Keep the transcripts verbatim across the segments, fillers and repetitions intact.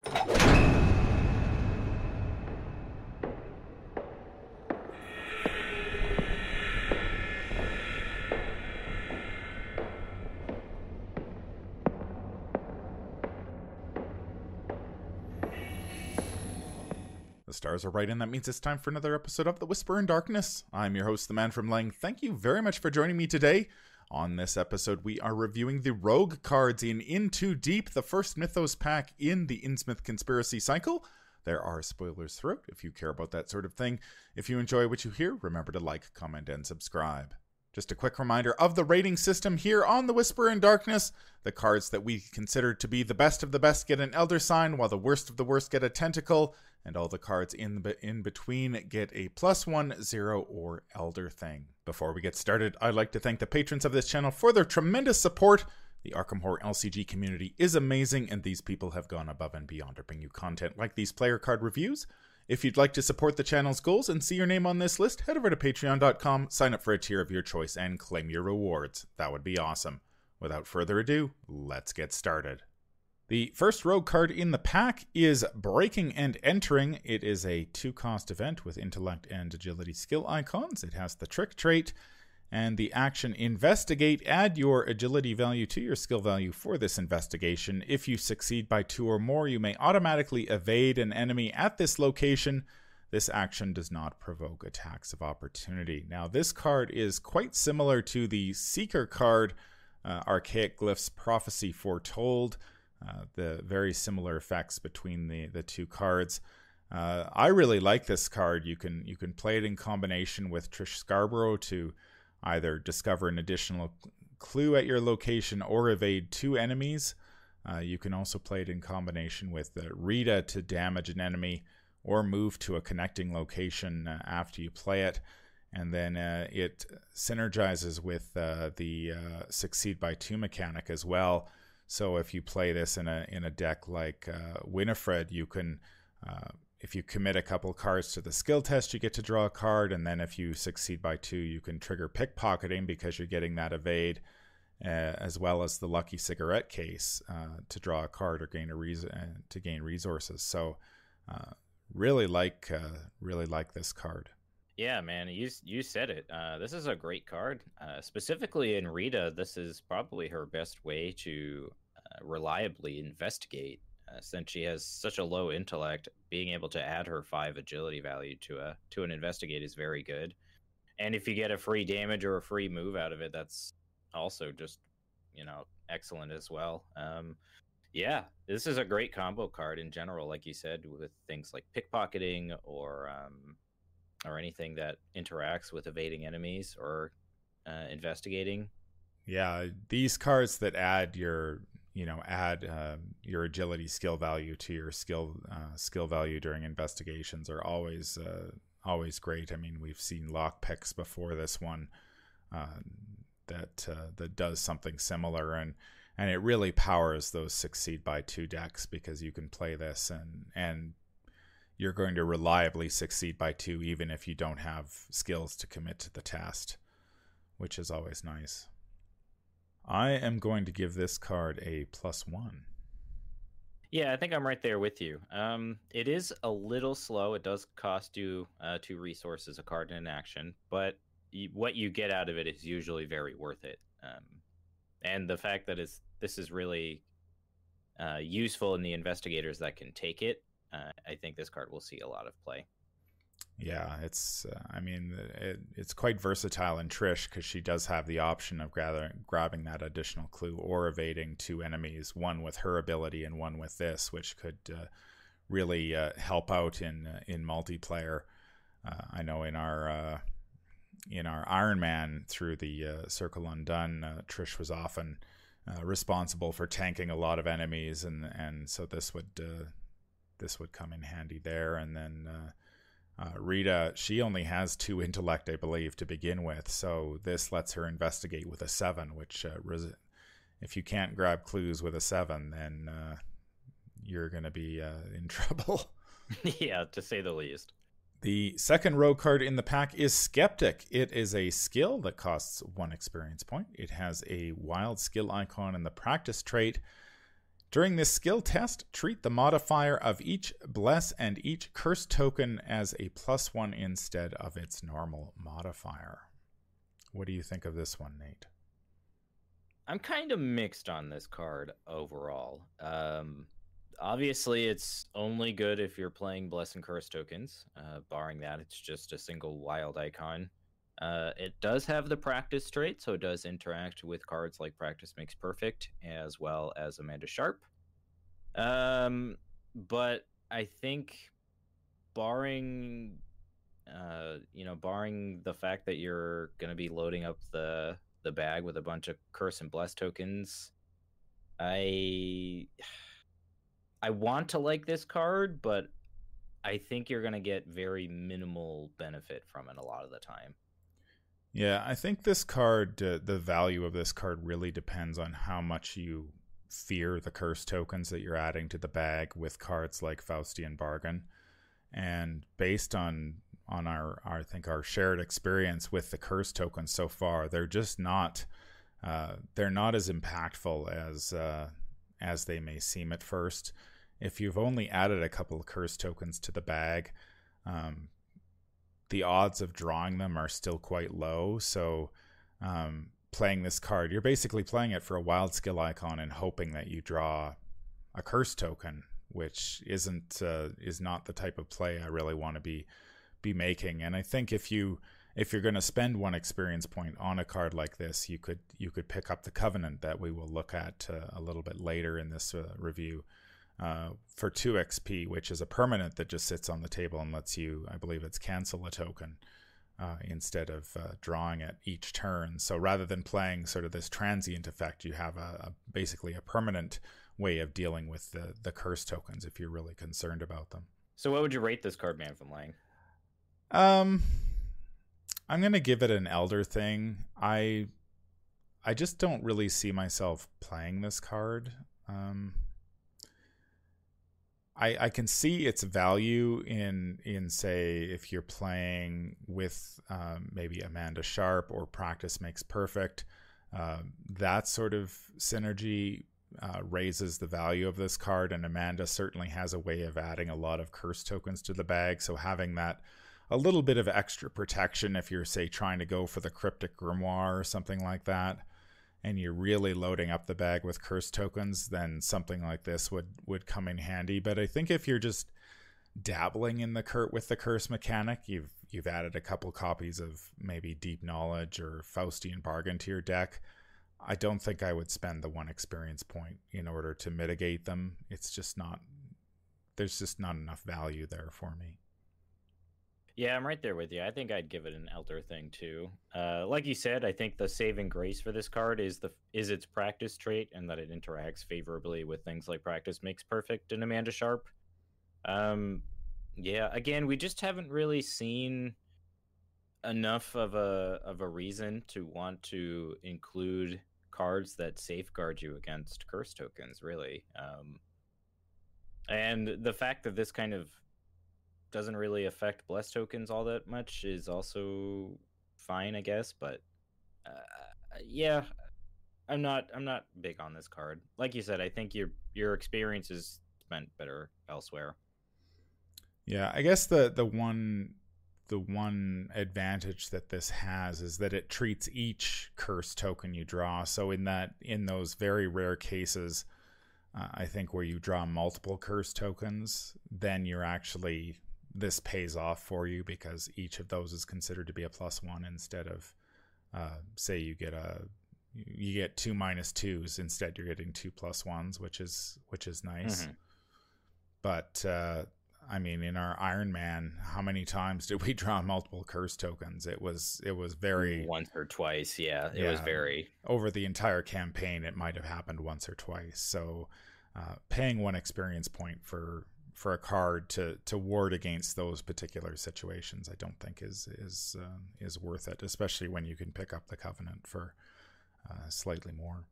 The stars are right, and that means it's time for another episode of The Whisper in Darkness. I'm your host, the Man from Leng. Thank you very much for joining me today. On this episode, we are reviewing the Rogue cards in In Too Deep, the first Mythos pack in the Innsmouth Conspiracy cycle. There are spoilers throughout if you care about that sort of thing. If you enjoy what you hear, remember to like, comment, and subscribe. Just a quick reminder of the rating system here on The Whisper in Darkness. The cards that we consider to be the best of the best get an Elder Sign, while the worst of the worst get a Tentacle, and all the cards in the in between get a plus one, zero, or Elder Thing. Before we get started, I'd like to thank the patrons of this channel for their tremendous support. The Arkham Horror L C G community is amazing, and these people have gone above and beyond to bring you content like these player card reviews. If you'd like to support the channel's goals and see your name on this list, head over to patreon dot com, sign up for a tier of your choice, and claim your rewards. That would be awesome. Without further ado, let's get started. The first Rogue card in the pack is Breaking and Entering. It is a two-cost event with Intellect and Agility skill icons. It has the Trick trait and the action Investigate. Add your Agility value to your skill value for this investigation. If you succeed by two or more, you may automatically evade an enemy at this location. This action does not provoke attacks of opportunity. Now, this card is quite similar to the Seeker card, uh, Archaic Glyphs Prophecy Foretold. Uh, the very similar effects between the, the two cards. Uh, I really like this card. You can you can play it in combination with Trish Scarborough to either discover an additional clue at your location or evade two enemies. Uh, you can also play it in combination with uh, Rita to damage an enemy or move to a connecting location uh, after you play it. And then uh, it synergizes with uh, the uh, Succeed by Two mechanic as well. So if you play this in a in a deck like uh, Winifred, you can, uh, if you commit a couple cards to the skill test, you get to draw a card. And then if you succeed by two, you can trigger pickpocketing because you're getting that evade, uh, as well as the lucky cigarette case uh, to draw a card or gain a res- uh, to gain resources. So uh, really like uh, really like this card. Yeah, man, you you said it. Uh, this is a great card. Uh, specifically in Rita, this is probably her best way to uh, reliably investigate. Uh, since she has such a low intellect, being able to add her five agility value to a to an investigate is very good. And if you get a free damage or a free move out of it, that's also just, you know, excellent as well. Um, yeah, this is a great combo card in general, like you said, with things like pickpocketing or um, or anything that interacts with evading enemies or uh, investigating. Yeah, these cards that add your, you know, add uh, your agility skill value to your skill uh, skill value during investigations are always uh, always great. I mean, we've seen lock picks before this one uh, that uh, that does something similar, and and it really powers those Succeed by Two decks because you can play this and and. You're going to reliably succeed by two, even if you don't have skills to commit to the test, which is always nice. I am going to give this card a plus one. Yeah, I think I'm right there with you. Um, it is a little slow. It does cost you uh, two resources, a card and an action, but you, what you get out of it is usually very worth it. Um, and the fact that it's, this is really uh, useful in the investigators that can take it, Uh, I think this card will see a lot of play. Yeah, it's, uh, I mean, it, it's quite versatile in Trish because she does have the option of gather, grabbing that additional clue or evading two enemies, one with her ability and one with this, which could uh, really uh, help out in uh, in multiplayer. Uh, I know in our uh, in our Iron Man through the uh, Circle Undone, uh, Trish was often uh, responsible for tanking a lot of enemies, and and so this would uh, this would come in handy there. And then uh, uh, Rita, she only has two intellect, I believe, to begin with, so this lets her investigate with a seven, which uh, res- if you can't grab clues with a seven, then uh, you're going to be uh, in trouble. Yeah, to say the least. The second rogue card in the pack is Skeptic. It is a skill that costs one experience point. It has a wild skill icon in the practice trait. During this skill test, treat the modifier of each bless and each curse token as a plus one instead of its normal modifier. What do you think of this one, Nate? I'm kind of mixed on this card overall. Um, obviously, it's only good if you're playing bless and curse tokens. Uh, barring that, it's just a single wild icon. Uh, it does have the practice trait, so it does interact with cards like Practice Makes Perfect, as well as Amanda Sharp. Um, but I think, barring, uh, you know, barring the fact that you're going to be loading up the the bag with a bunch of Curse and Bless tokens, I I want to like this card, but I think you're going to get very minimal benefit from it a lot of the time. Yeah, I think this card, uh, the value of this card really depends on how much you fear the curse tokens that you're adding to the bag with cards like Faustian Bargain. And based on on our, our I think our shared experience with the curse tokens so far, they're just not uh, they're not as impactful as uh, as they may seem at first. If you've only added a couple of curse tokens to the bag, um, the odds of drawing them are still quite low. So um, playing this card, you're basically playing it for a wild skill icon and hoping that you draw a curse token, which isn't uh, is not the type of play I really want to be be making. And I think if you if you're going to spend one experience point on a card like this, you could you could pick up the Covenant that we will look at uh, a little bit later in this uh, review. Uh, for two X P, which is a permanent that just sits on the table and lets you, I believe it's cancel a token uh, instead of uh, drawing it each turn. So rather than playing sort of this transient effect, you have a, a basically a permanent way of dealing with the, the curse tokens if you're really concerned about them. So what would you rate this card, Man from Lang? Um, I'm going to give it an Elder Thing. I, I just don't really see myself playing this card. Um... I, I can see its value in, in say, if you're playing with um, maybe Amanda Sharp or Practice Makes Perfect. Uh, that sort of synergy uh, raises the value of this card, and Amanda certainly has a way of adding a lot of curse tokens to the bag, so having that a little bit of extra protection if you're, say, trying to go for the Cryptic Grimoire or something like that, and you're really loading up the bag with curse tokens, then something like this would, would come in handy. But I think if you're just dabbling in the cur- with the curse mechanic, you've you've added a couple copies of maybe Deep Knowledge or Faustian Bargain to your deck, I don't think I would spend the one experience point in order to mitigate them. It's just not, there's just not enough value there for me. Yeah, I'm right there with you. I think I'd give it an Elder Thing too. Uh, like you said, I think the saving grace for this card is the is its practice trait, and that it interacts favorably with things like Practice Makes Perfect and Amanda Sharp. Um, yeah, again, we just haven't really seen enough of a of a reason to want to include cards that safeguard you against curse tokens, really. Um, and the fact that this kind of doesn't really affect bless tokens all that much is also fine, I guess. But uh, yeah, I'm not I'm not big on this card. Like you said, I think your your experience is spent better elsewhere. Yeah, I guess the the one the one advantage that this has is that it treats each curse token you draw. So in that in those very rare cases, uh, I think where you draw multiple curse tokens, then you're actually this pays off for you because each of those is considered to be a plus one instead of uh, say you get a you get two minus twos, instead you're getting two plus ones, which is which is nice. Mm-hmm. But uh, I mean, in our Iron Man, how many times did we draw multiple curse tokens? It was it was very once or twice. Yeah, it yeah, was very over the entire campaign. It might have happened once or twice. So uh, paying one experience point for for a card to to ward against those particular situations, I don't think is is uh, is worth it, especially when you can pick up the Covenant for uh, slightly more.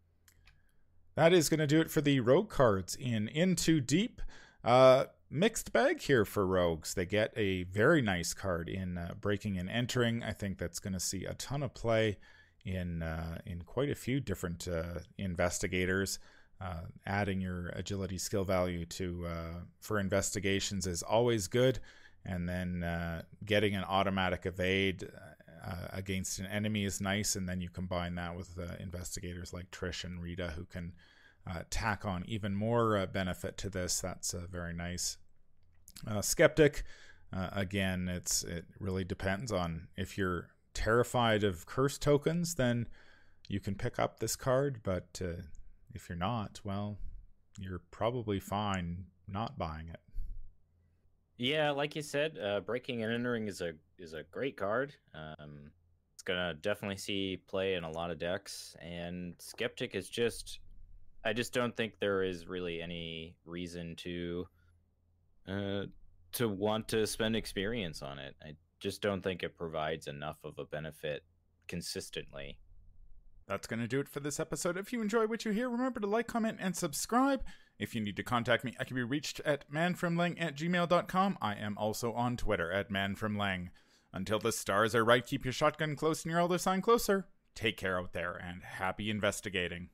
That is going to do it for the rogue cards in Into Deep. Uh, mixed bag here for rogues. They get a very nice card in uh, Breaking and Entering. I think that's going to see a ton of play in uh, in quite a few different uh, investigators. uh, adding your agility skill value to uh, for investigations is always good. And then uh, getting an automatic evade uh, against an enemy is nice. And then you combine that with uh, investigators like Trish and Rita, who can uh, tack on even more uh, benefit to this. That's uh, very nice. Uh, Skeptic, uh, again, it's it really depends on if you're terrified of curse tokens, then you can pick up this card. But uh, if you're not, well, you're probably fine not buying it. Yeah, like you said, uh, Breaking and Entering is a is a great card. Um, it's gonna definitely see play in a lot of decks, and Skeptic is just, I just don't think there is really any reason to, uh, to want to spend experience on it. I just don't think it provides enough of a benefit consistently. That's going to do it for this episode. If you enjoy what you hear, remember to like, comment, and subscribe. If you need to contact me, I can be reached at manfromlang at gmail dot com. I am also on Twitter at manfromlang. Until the stars are right, keep your shotgun close and your elder sign closer. Take care out there, and happy investigating.